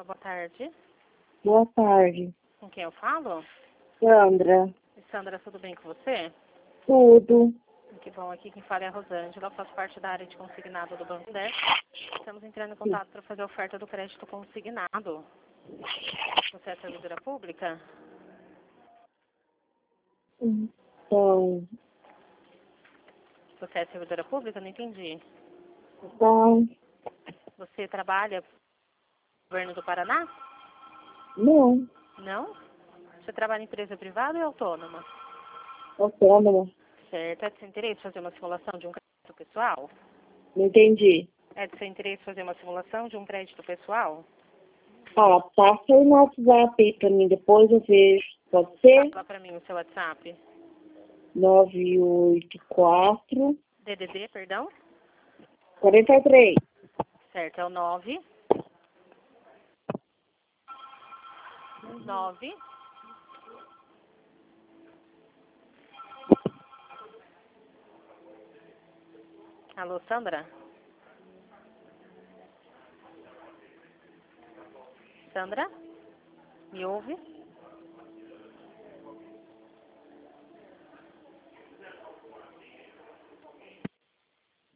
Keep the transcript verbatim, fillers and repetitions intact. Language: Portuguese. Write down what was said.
boa tarde. Boa tarde. Com quem eu falo? Sandra. Sandra, tudo bem com você? Tudo. Que bom, aqui quem fala é a Rosângela, eu faço parte da área de consignado do Banco dez. Estamos entrando em contato para fazer a oferta do crédito consignado. Você é servidora pública? Então, Você é servidora pública? Não entendi. então, Você trabalha no governo do Paraná? não, Não? Você trabalha em empresa privada ou é autônoma? autônoma. Certo. É de seu interesse fazer uma simulação de um crédito pessoal? Não entendi. É de seu interesse fazer uma simulação de um crédito pessoal? Ah, passa aí no WhatsApp aí pra mim, depois eu vejo. Pode ser? Fala para mim o seu WhatsApp. nove oito quatro, D D D, perdão? quarenta e três. Certo, é o nove. nove. Alô, Sandra? Sandra? Me ouve?